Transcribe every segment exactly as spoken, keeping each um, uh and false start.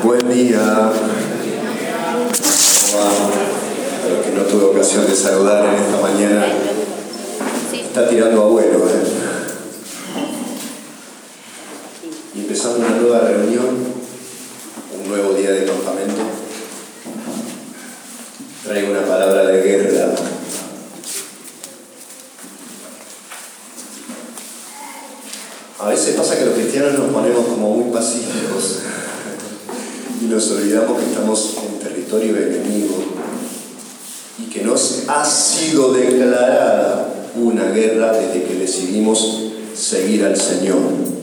Buen día. Wow. A los que no tuve ocasión de saludar en esta mañana, está tirando abuelo, ¿eh? Y empezando una nueva reunión, un nuevo día de campamento. Traigo una palabra de guerra. A veces pasa que los cristianos nos ponemos como muy pacíficos y nos olvidamos que estamos en territorio enemigo y que nos ha sido declarada una guerra desde que decidimos seguir al Señor.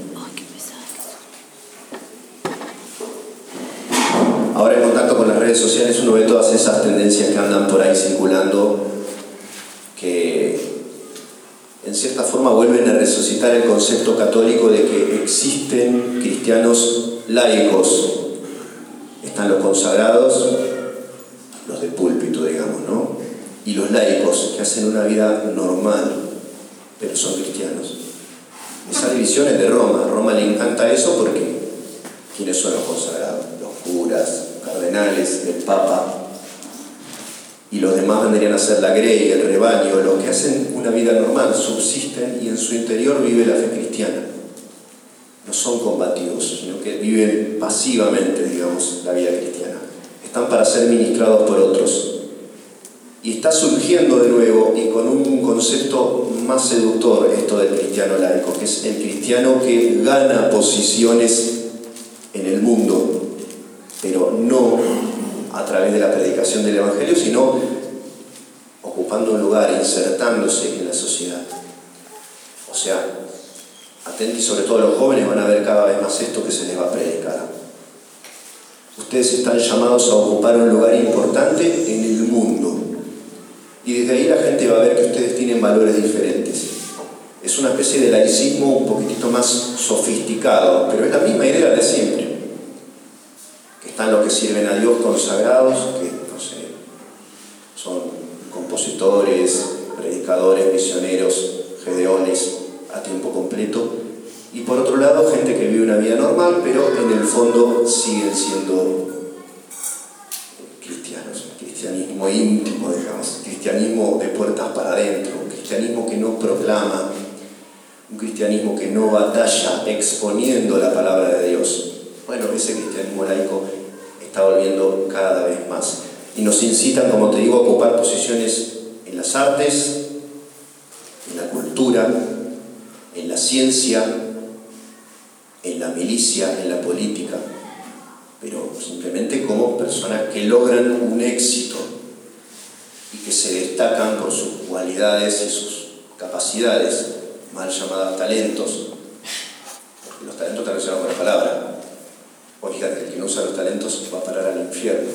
Ahora, en contacto con las redes sociales, uno ve todas esas tendencias que andan por ahí circulando, que en cierta forma vuelven a resucitar el concepto católico de que existen cristianos laicos. Están los consagrados, los de púlpito, digamos, ¿no? Y los laicos, que hacen una vida normal, pero son cristianos. Esa división es de Roma. A Roma le encanta eso porque ¿quiénes son los consagrados? Los curas, cardenales, el papa. Y los demás vendrían a ser la grey, el rebaño, los que hacen una vida normal, subsisten y en su interior vive la fe cristiana. No son combativos, sino que viven pasivamente, digamos, la vida cristiana. Están para ser ministrados por otros. Y está surgiendo de nuevo, y con un concepto más seductor, esto del cristiano laico, que es el cristiano que gana posiciones en el mundo, pero no a través de la predicación del Evangelio, sino ocupando un lugar, insertándose en la sociedad. O sea, atentos, sobre todo los jóvenes van a ver cada vez más esto que se les va a predicar. Ustedes están llamados a ocupar un lugar importante en el mundo. Y desde ahí la gente va a ver que ustedes tienen valores diferentes. Es una especie de laicismo un poquitito más sofisticado, pero es la misma idea de siempre. Que están los que sirven a Dios consagrados, que, no sé, son compositores, predicadores, misioneros, gedeones a tiempo completo. Y por otro lado, gente que vive una vida normal, pero en el fondo siguen siendo cristianos. Cristianismo íntimo, digamos. Cristianismo de puertas para adentro. Un cristianismo que no proclama. Un cristianismo que no batalla exponiendo la palabra de Dios. Bueno, ese cristianismo laico está volviendo cada vez más. Y nos incitan, como te digo, a ocupar posiciones en las artes, en la cultura, en la ciencia, en la milicia, en la política, pero simplemente como personas que logran un éxito y que se destacan por sus cualidades y sus capacidades, mal llamadas talentos, porque los talentos están relacionados con la palabra. O fíjate, el que no usa los talentos va a parar al infierno.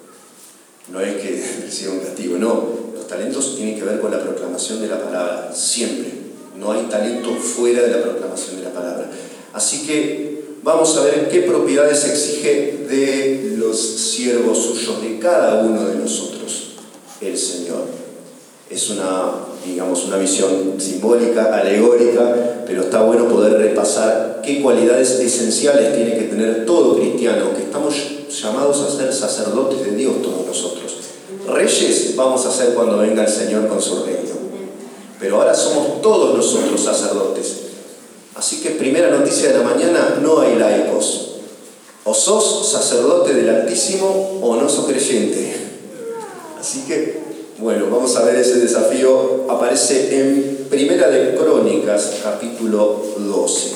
No es que reciba un castigo, no. Los talentos tienen que ver con la proclamación de la palabra, siempre. No hay talento fuera de la proclamación de la palabra. Así que vamos a ver qué propiedades exige de los siervos suyos, de cada uno de nosotros, el Señor. Es una, digamos, una visión simbólica, alegórica, pero está bueno poder repasar qué cualidades esenciales tiene que tener todo cristiano, que estamos llamados a ser sacerdotes de Dios todos nosotros. Reyes vamos a ser cuando venga el Señor con su reino. Pero ahora somos todos nosotros sacerdotes. Así que primera noticia de la mañana, no hay laicos. O sos sacerdote del Altísimo o no sos creyente. Así que, bueno, vamos a ver ese desafío. Aparece en Primera de Crónicas, capítulo doce.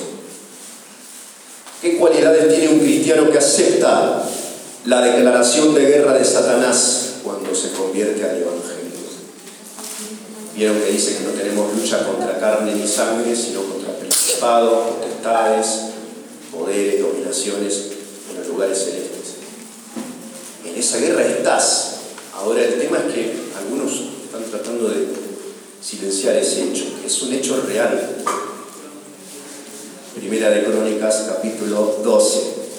¿Qué cualidades tiene un cristiano que acepta la declaración de guerra de Satanás cuando se convierte al Evangelio? Vieron que dice que no tenemos lucha contra carne ni sangre, sino contra principados, potestades, poderes, dominaciones en los lugares celestes. En esa guerra estás. Ahora el tema es que algunos están tratando de silenciar ese hecho, que es un hecho real. Primera de Crónicas, capítulo doce,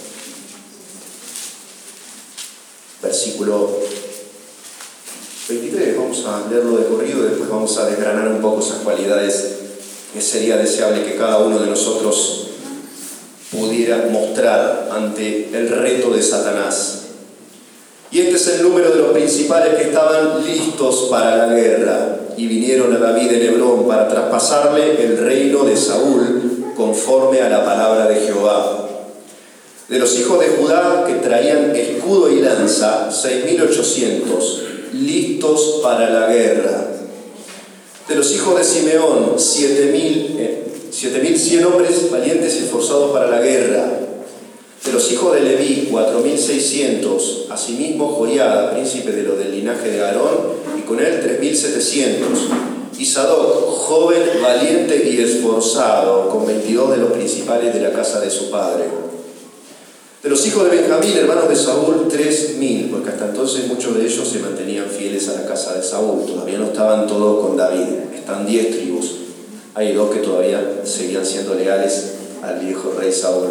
versículo veintitrés, vamos a leerlo de corrido y después vamos a desgranar un poco esas cualidades que sería deseable que cada uno de nosotros pudiera mostrar ante el reto de Satanás. Y este es el número de los principales que estaban listos para la guerra y vinieron a David en Hebrón para traspasarle el reino de Saúl conforme a la palabra de Jehová. De los hijos de Judá que traían escudo y lanza, seis mil ochocientos, listos para la guerra. De los hijos de Simeón, siete mil cien hombres valientes y esforzados para la guerra. De los hijos de Leví, cuatro mil seiscientos, asimismo Joiada, príncipe de los del linaje de Aarón, y con él tres mil setecientos. Y Sadoc, joven, valiente y esforzado, con veintidós de los principales de la casa de su padre. De los hijos de Benjamín, hermanos de Saúl, tres mil, porque hasta entonces muchos de ellos se mantenían fieles a la casa de Saúl. Todavía no estaban todos con David, están diez tribus. Hay dos que todavía seguían siendo leales al viejo rey Saúl.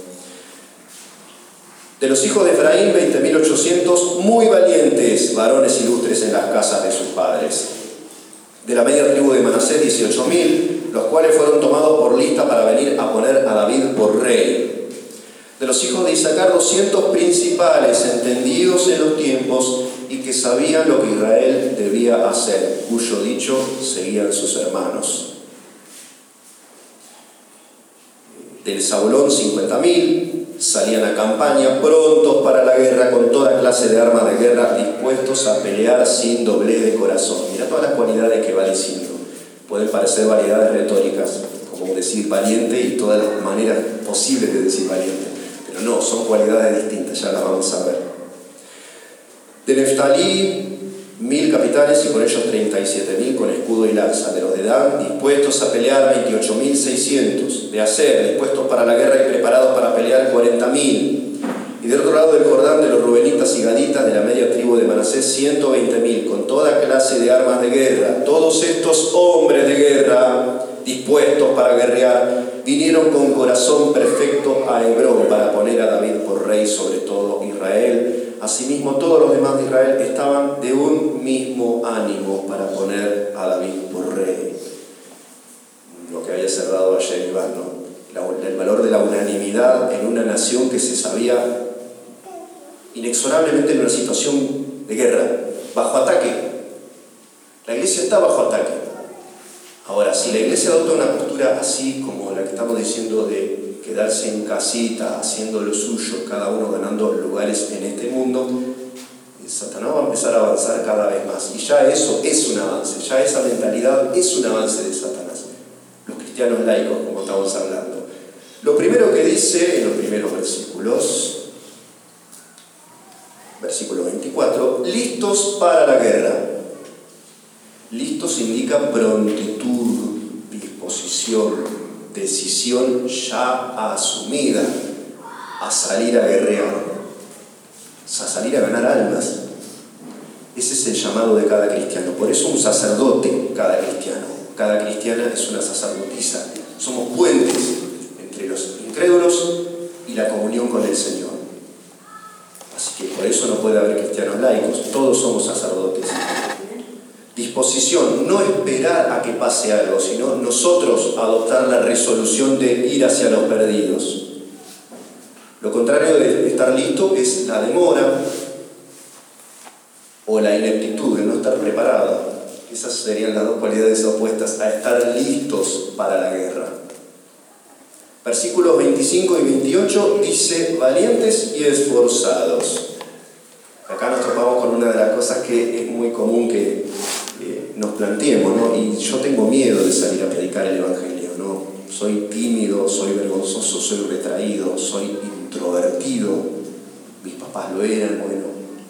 De los hijos de Efraín, veinte mil ochocientos, muy valientes, varones ilustres en las casas de sus padres. De la media tribu de Manasés, dieciocho mil, los cuales fueron tomados por lista para venir a poner a David por rey. De los hijos de Isaacar, doscientos principales, entendidos en los tiempos y que sabían lo que Israel debía hacer, cuyo dicho seguían sus hermanos. Del Zabulón, cincuenta mil, salían a campaña, prontos para la guerra, con toda clase de armas de guerra, dispuestos a pelear sin doblez de corazón. Mirá todas las cualidades que va diciendo. Pueden parecer variedades retóricas, como decir valiente y todas las maneras posibles de decir valiente. Pero no, son cualidades distintas, ya las vamos a ver. De Neftalí, mil capitanes y con ellos treinta y siete mil con escudo y lanza. De los de Dan, dispuestos a pelear, veintiocho mil seiscientos. De Aser, dispuestos para la guerra y preparados para pelear, cuarenta mil. Y del otro lado del Jordán, de los rubenitas y gaditas de la media tribu de Manasés, ciento veinte mil, con toda clase de armas de guerra. Todos estos hombres de guerra, dispuestos para guerrear, vinieron con corazón perfecto a Hebrón para poner a David por rey sobre todo Israel. Asimismo, todos los demás de Israel estaban de un mismo ánimo para poner a David por rey. Lo que había cerrado ayer Iván, ¿no? La, el valor de la unanimidad en una nación que se sabía inexorablemente en una situación de guerra, bajo ataque. La iglesia está bajo ataque. Ahora, si la iglesia adopta una postura así como la que estamos diciendo de quedarse en casita, haciendo lo suyo, cada uno ganando lugares en este mundo, Satanás va a empezar a avanzar cada vez más. Y ya eso es un avance, ya esa mentalidad es un avance de Satanás. Los cristianos laicos, como estamos hablando. Lo primero que dice en los primeros versículos, versículo veinticuatro, listos para la guerra. Listos indica prontitud, disposición, decisión ya asumida a salir a guerrear, a salir a ganar almas. Ese es el llamado de cada cristiano. Por eso un sacerdote, cada cristiano, cada cristiana es una sacerdotisa. Somos puentes entre los incrédulos y la comunión con el Señor. Así que por eso no puede haber cristianos laicos, todos somos sacerdotes. Disposición, no esperar a que pase algo, sino nosotros adoptar la resolución de ir hacia los perdidos. Lo contrario de estar listo es la demora o la ineptitud, de no estar preparado. Esas serían las dos cualidades opuestas a estar listos para la guerra. Versículos veinticinco y veintiocho dice, valientes y esforzados. Acá nos topamos con una de las cosas que es muy común que eh, nos planteemos, ¿no? Y yo tengo miedo de salir a predicar el Evangelio, ¿no? Soy tímido, soy vergonzoso, soy retraído, soy introvertido. Mis papás lo eran, bueno.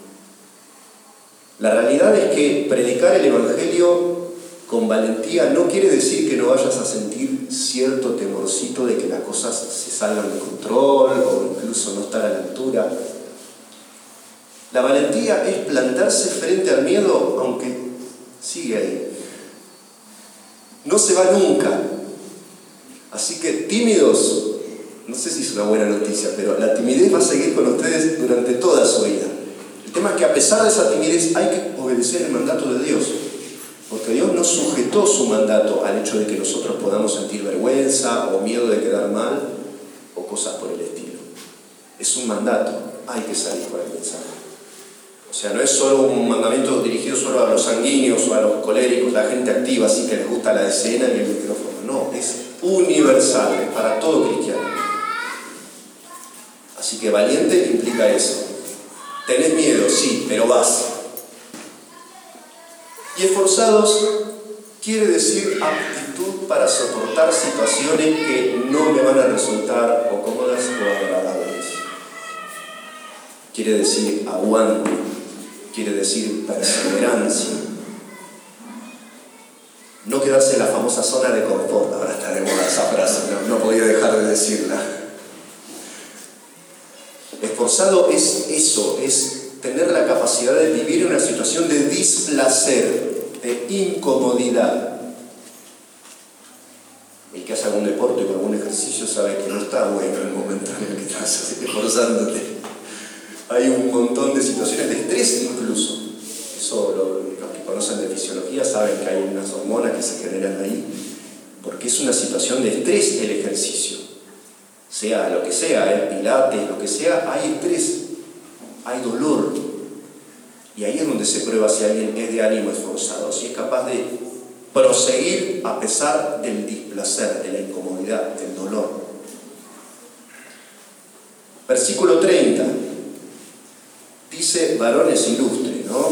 La realidad es que predicar el Evangelio con valentía no quiere decir que no vayas a sentir cierto temorcito de que las cosas se salgan de control o incluso no estar a la altura. La valentía es plantarse frente al miedo, aunque sigue ahí. No se va nunca. Así que tímidos, no sé si es una buena noticia, pero la timidez va a seguir con ustedes durante toda su vida. El tema es que a pesar de esa timidez hay que obedecer el mandato de Dios. Porque Dios no sujetó su mandato al hecho de que nosotros podamos sentir vergüenza o miedo de quedar mal. o cosas por el estilo. Es un mandato, hay que salir con el mensaje. O sea, no es solo un mandamiento dirigido solo a los sanguíneos o a los coléricos, la gente activa, así que les gusta la escena y el micrófono. No, es universal, es para todo cristiano. Así que valiente implica eso. Tenés miedo, sí, pero vas. Y esforzados quiere decir aptitud para soportar situaciones que no me van a resultar o cómodas o agradables. Quiere decir aguante, quiere decir perseverancia. No quedarse en la famosa zona de confort. Ahora está de moda esa frase, no, no podía dejar de decirla. Esforzado es eso, es tener la capacidad de vivir en una situación de displacer, de incomodidad. El que hace algún deporte o algún ejercicio sabe que no está bueno el momento en el que estás esforzándote. Hay un montón de situaciones de estrés incluso. Eso lo, los que conocen de fisiología saben que hay unas hormonas que se generan ahí, porque es una situación de estrés el ejercicio. Sea lo que sea, el pilates, lo que sea, hay estrés, hay dolor. Y ahí es donde se prueba si alguien es de ánimo esforzado, si es capaz de proseguir a pesar del displacer, de la incomodidad, del dolor. Versículo treinta. Dice varones ilustres, ¿no?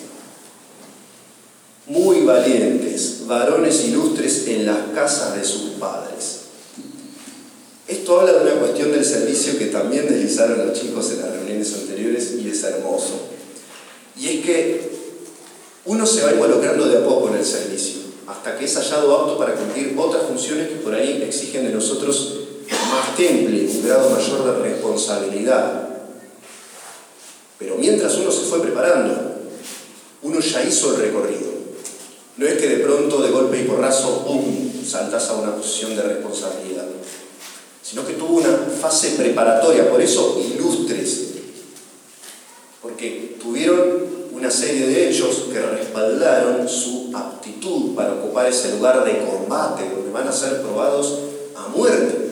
Muy valientes, varones ilustres en las casas de sus padres. Esto habla de una cuestión del servicio que también deslizaron los chicos en las reuniones anteriores y es hermoso. Y es que uno se va involucrando de a poco en el servicio, hasta que es hallado apto para cumplir otras funciones que por ahí exigen de nosotros más temple, un grado mayor de responsabilidad. Pero mientras uno se fue preparando, uno ya hizo el recorrido. No es que de pronto, de golpe y porrazo, ¡pum!, saltás a una posición de responsabilidad, sino que tuvo una fase preparatoria, por eso ilustres, porque tuvieron una serie de hechos que respaldaron su aptitud para ocupar ese lugar de combate, donde van a ser probados a muerte.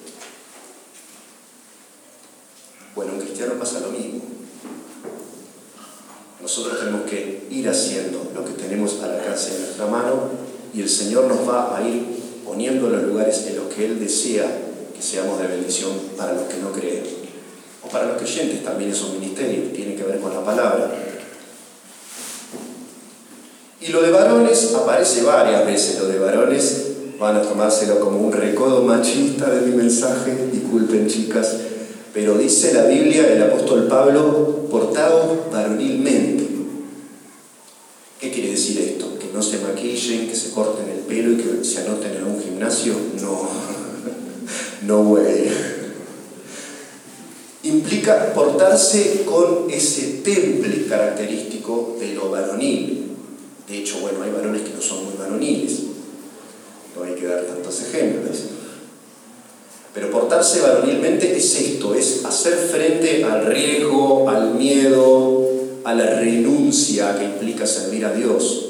Bueno, en cristiano pasa lo mismo. Nosotros tenemos que ir haciendo lo que tenemos al alcance de nuestra mano y el Señor nos va a ir poniendo en los lugares en los que Él desea que seamos de bendición para los que no creen. O para los creyentes también es un ministerio que tiene que ver con la palabra. Y lo de varones aparece varias veces. Lo de varones van a tomárselo como un recodo machista de mi mensaje, disculpen chicas, pero dice la Biblia, el apóstol Pablo, portaos varonilmente. ¿Qué quiere decir esto? ¿Que no se maquillen, que se corten el pelo y que se anoten en un gimnasio? No, no güey. Implica portarse con ese temple característico de lo varonil. De hecho, bueno, hay varones que no son muy varoniles. No hay que dar tantos ejemplos. Pero portarse varonilmente es esto, es hacer frente al riesgo, al miedo, a la renuncia que implica servir a Dios.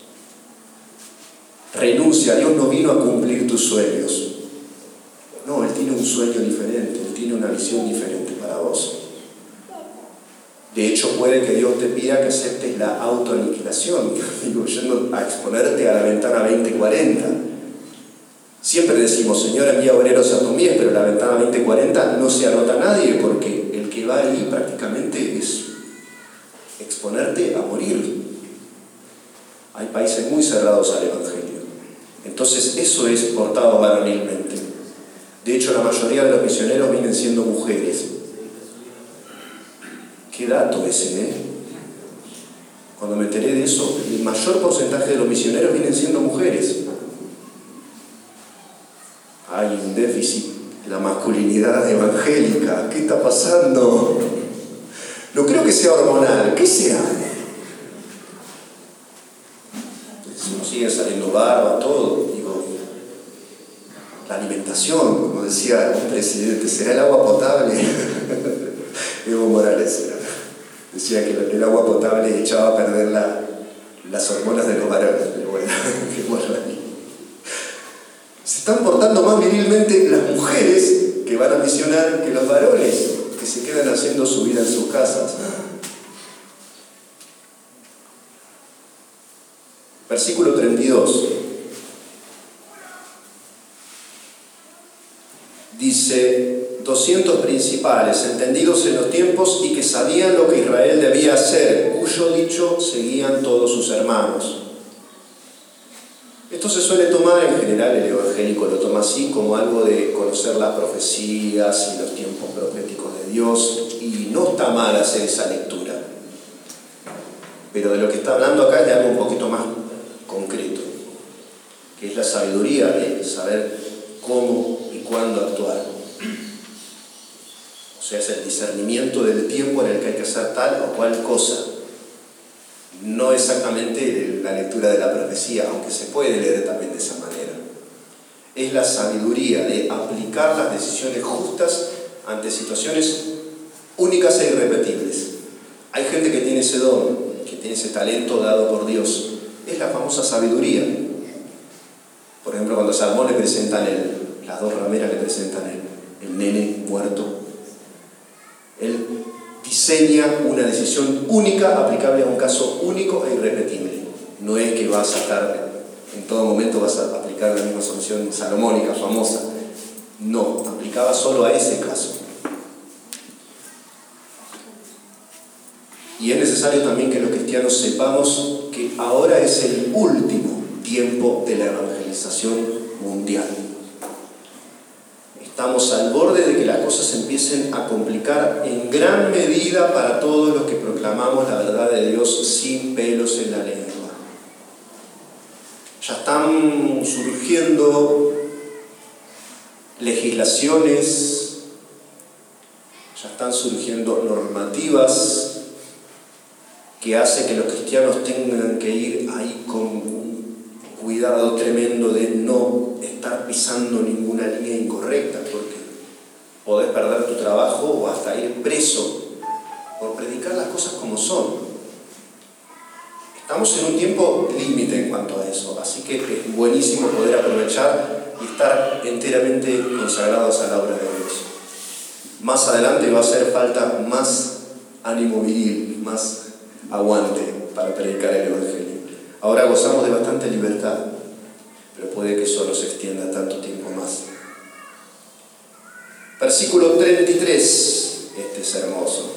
Renuncia, Dios no vino a cumplir tus sueños. No, Él tiene un sueño diferente, Él tiene una visión diferente para vos. De hecho, puede que Dios te pida que aceptes la autoaniquilación, digo, yendo a exponerte a la ventana veinte cuarenta. Siempre decimos, Señor, envía obreros a tu mies, pero la ventana veinte cuarenta no se anota a nadie, porque el que va ahí prácticamente es exponerte a morir. Hay países muy cerrados al Evangelio. Entonces, eso es portado varonilmente. De hecho, la mayoría de los misioneros vienen siendo mujeres. Qué dato ese, ¿eh? Cuando me enteré de eso, el mayor porcentaje de los misioneros vienen siendo mujeres. Hay un déficit en la masculinidad evangélica. ¿Qué está pasando? No creo que sea hormonal. ¿Qué será? Nos sigue saliendo barba, todo. Digo, la alimentación, como decía un presidente, ¿será el agua potable? Evo Morales era. Decía que el agua potable echaba a perder la, las hormonas de los varones. Pero bueno, qué bueno. Se están portando más virilmente las mujeres que van a misionar que los varones que se quedan haciendo su vida en sus casas. Versículo treinta y dos. Dice, doscientos principales, entendidos en los tiempos y que sabían lo que Israel debía hacer, cuyo dicho seguían todos sus hermanos. Esto se suele tomar, en general el evangélico lo toma así, como algo de conocer las profecías y los tiempos proféticos de Dios, y no está mal hacer esa lectura. Pero de lo que está hablando acá es de algo un poquito más concreto, que es la sabiduría de saber cómo y cuándo actuar. O sea, es el discernimiento del tiempo en el que hay que hacer tal o cual cosa. No exactamente la lectura de la profecía, aunque se puede leer también de esa manera. Es la sabiduría de aplicar las decisiones justas ante situaciones únicas e irrepetibles. Hay gente que tiene ese don, que tiene ese talento dado por Dios. Es la famosa sabiduría. Por ejemplo, cuando a Salmón le presentan el, las dos rameras le presentan el, el nene muerto, él diseña una decisión única, aplicable a un caso único e irrepetible. No es que vas a estar, en todo momento vas a aplicar la misma solución salomónica, famosa. No, aplicaba solo a ese caso. Y es necesario también que los cristianos sepamos que ahora es el último tiempo de la evangelización mundial. Estamos al borde de que las cosas empiecen a complicar en gran medida para todos los que proclamamos la verdad de Dios sin pelos en la lengua. Ya están surgiendo legislaciones, ya están surgiendo normativas que hacen que los cristianos tengan que ir ahí con un cuidado tremendo de no estar pisando ninguna línea incorrecta, porque podés perder tu trabajo o hasta ir preso por predicar las cosas como son. Estamos en un tiempo límite en cuanto a eso, así que es buenísimo poder aprovechar y estar enteramente consagrados a la obra de Dios. Más adelante va a hacer falta más ánimo viril, más aguante para predicar el Evangelio. Ahora gozamos de bastante libertad, pero puede que eso no se extienda tanto tiempo más. Versículo treinta y tres, este es hermoso.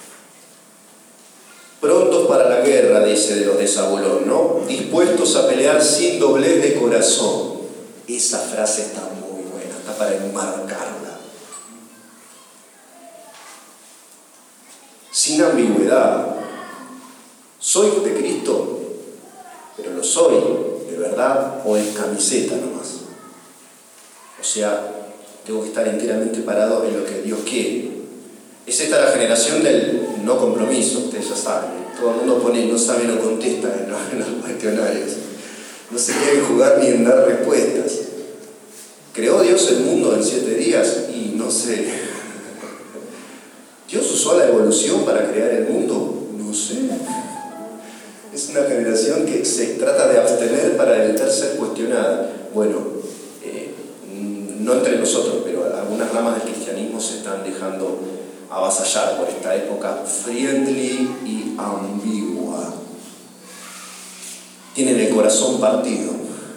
Prontos para la guerra, dice de los de Zabulón, ¿no? Dispuestos a pelear sin doblez de corazón. Esa frase está muy buena, está para enmarcarla. Sin ambigüedad. ¿Soy de Cristo? Pero lo soy, ¿de verdad? ¿O es camiseta nomás? O sea, tengo que estar enteramente parado en lo que Dios quiere. Es esta la generación del no compromiso, ustedes ya saben. Todo el mundo pone no sabe, no contesta en los, en los cuestionarios. No se quiere jugar ni en dar respuestas. ¿Creó Dios el mundo en siete días? Y no sé. ¿Dios usó la evolución para crear el mundo? No sé. Es una generación que se trata de abstener para evitar ser cuestionada. Bueno, eh, no entre nosotros, pero algunas ramas del cristianismo se están dejando avasallar por esta época friendly y ambigua. Tienen el corazón partido.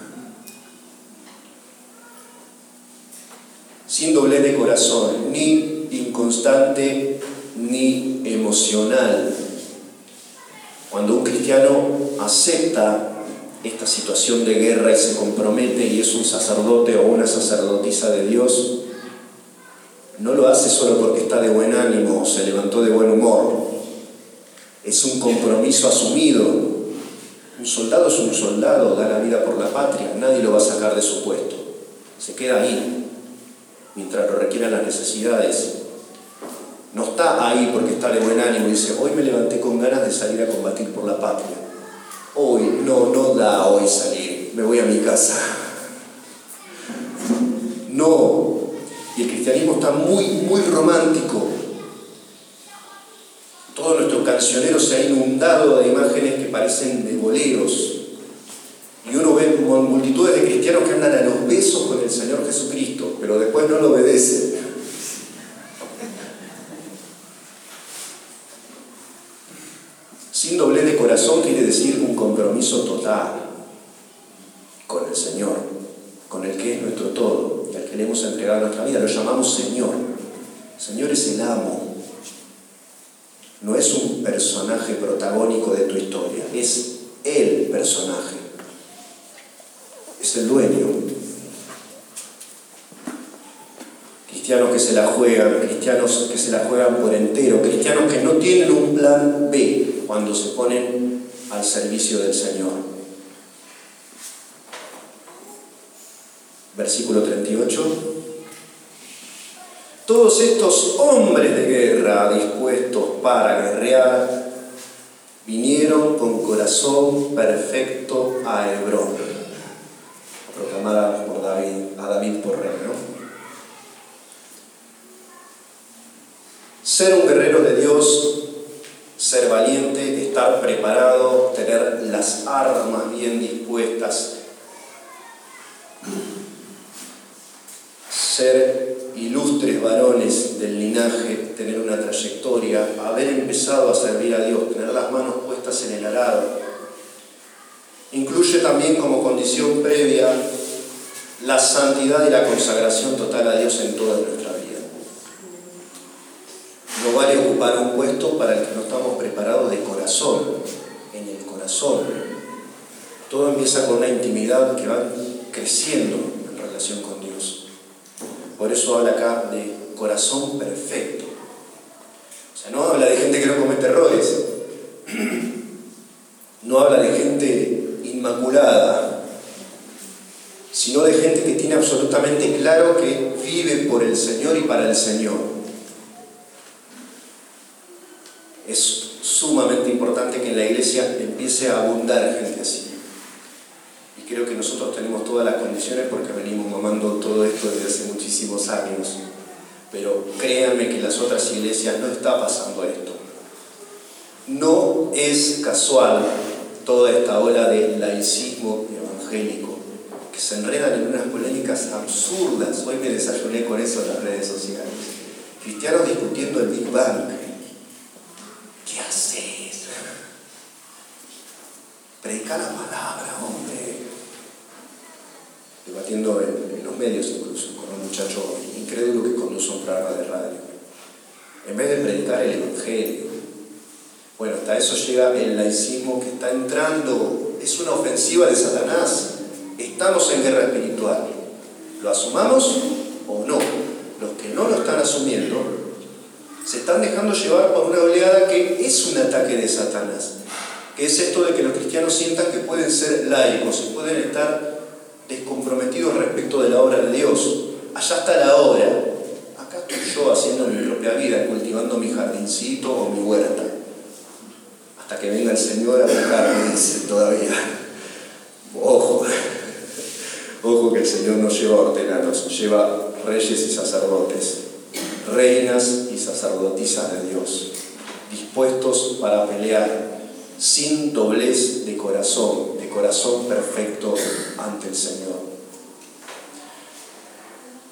Sin doblez de corazón, ni inconstante ni emocional. Cuando un cristiano acepta esta situación de guerra y se compromete y es un sacerdote o una sacerdotisa de Dios, no lo hace solo porque está de buen ánimo o se levantó de buen humor. Es un compromiso asumido. Un soldado es un soldado, da la vida por la patria, nadie lo va a sacar de su puesto. Se queda ahí, mientras lo requieran las necesidades. No está ahí porque está de buen ánimo y dice, hoy me levanté con ganas de salir a combatir por la patria. Hoy, no, no da hoy salir, me voy a mi casa. No. Y el cristianismo está muy, muy romántico. Todo nuestro cancionero se ha inundado de imágenes que parecen de boleros. Y uno ve multitudes de cristianos que andan a los besos con el Señor Jesucristo, pero después no lo obedecen. Sin doblez de corazón quiere decir un compromiso total con el Señor, con el que es nuestro todo y al que le hemos entregado nuestra vida. Lo llamamos Señor. Señor es el amo. No es un personaje protagónico de tu historia, es el personaje. Es el dueño. Cristianos que se la juegan, cristianos que se la juegan por entero, cristianos que no tienen un plan B cuando se ponen al servicio del Señor. Versículo treinta y ocho. Todos estos hombres de guerra dispuestos para guerrear vinieron con corazón perfecto a Hebrón, proclamada por David, a David por rey, ¿no? Ser un guerrero de Dios, ser valiente, estar preparado, tener las armas bien dispuestas, ser ilustres varones del linaje, tener una trayectoria, haber empezado a servir a Dios, tener las manos puestas en el arado. Incluye también como condición previa la santidad y la consagración total a Dios en toda nuestra vida. No vale ocupar un puesto para el que no estamos preparados de corazón, en el corazón. Todo empieza con una intimidad que va creciendo en relación con Dios. Por eso habla acá de corazón perfecto. O sea, no habla de gente que no comete errores. No habla de gente inmaculada, sino de gente que tiene absolutamente claro que vive por el Señor y para el Señor. Es sumamente importante que en la iglesia empiece a abundar gente así. Y creo que nosotros tenemos todas las condiciones porque venimos mamando todo esto desde hace muchísimos años. Pero créanme que en las otras iglesias no está pasando esto. No es casual toda esta ola de laicismo evangélico que se enredan en unas polémicas absurdas. Hoy me desayuné con eso en las redes sociales. Cristianos discutiendo el Big Bang. ¿Qué haces? Predica la palabra, hombre. Debatiendo en, en los medios incluso, con un muchacho incrédulo que conduce un programa de radio. En vez de predicar el evangelio. Bueno, hasta eso llega el laicismo que está entrando. Es una ofensiva de Satanás. Estamos en guerra espiritual. ¿Lo asumamos o no? Los que no lo están asumiendo se están dejando llevar por una oleada que es un ataque de Satanás, que es esto de que los cristianos sientan que pueden ser laicos y pueden estar descomprometidos respecto de la obra de Dios. Allá está la obra, acá estoy yo haciendo mi propia vida, cultivando mi jardincito o mi huerta, hasta que venga el Señor a buscarme, dice todavía. Ojo, ojo que el Señor no lleva hortelanos, lleva reyes y sacerdotes, reinas y sacerdotisas de Dios, dispuestos para pelear sin doblez de corazón, de corazón perfecto ante el Señor.